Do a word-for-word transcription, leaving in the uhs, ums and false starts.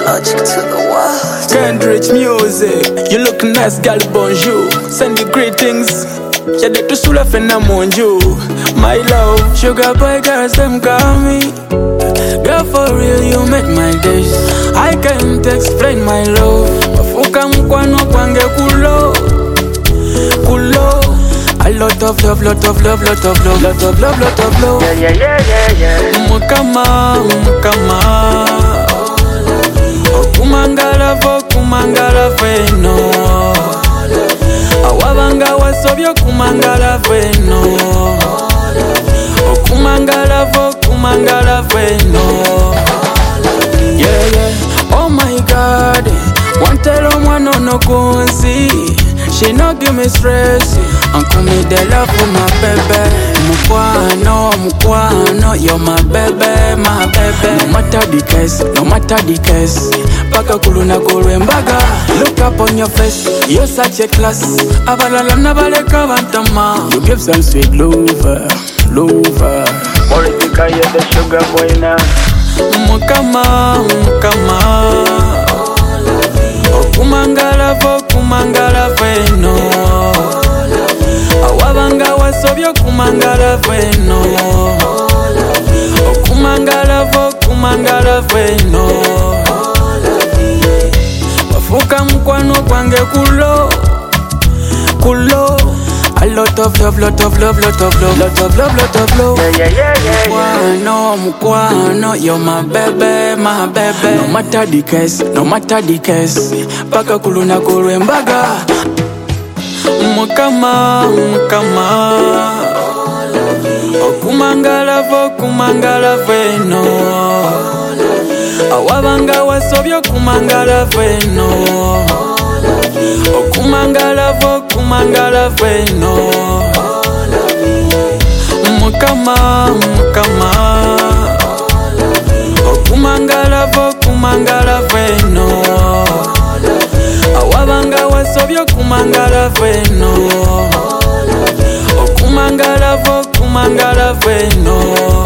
Logic to the world. Kendrick music. You look nice, girl, bonjour. Send you greetings. Yeah, they to sula fena monju. My love, sugar boy girls, them call me. Girl, for real, you make my days. I can't explain my love. Mafuka mkwano kwange kulo. Kulo. A lot of love, lot of love, lot of love, lot of love, lot of love. Yeah, yeah, yeah, yeah, yeah. Mukama, mukama. Okumangala vo, kumangala veno. Awabanga wasobyo kumangala veno. Okumangala vo, kumangala veno. Yeah, yeah. Oh my God. One tell one no kunsi. She no give me stress. Uncle me the love for my baby. Mukwano, mukwano, you're my baby, my baby. No matter the case, no matter the case. Paka kuluna kulwembaga. Look up on your face, you're such a class. Abalala nabaleka bantama. You give some sweet lover, lover. Moritika, you're the sugar boy now. Mukama, mukama. Okumangala vo, kumangala veno. Awabanga wasobyo kumangala veno. Okumangala vo, kumangala veno. Mafuka mkwano kwange kulo. Kulo. A lot of love, lot of love, lot of love, lot of love, lot of love. Yeah, yeah, yeah, yeah, yeah. Mukwano, mukwano, you're my baby, my baby. No matter the case, no matter the case. Paka kuluna kulwembaga. Mukama, mukama. Okumangala vo, kumangala veno. Awabanga wasobyo kumangala veno. Okumangala vo, kumangala veno. Mukama, mukama. Okumangala vo, kumangala veno. Awabanga wasobyo kumangala veno. Okumangala vo, kumangala veno.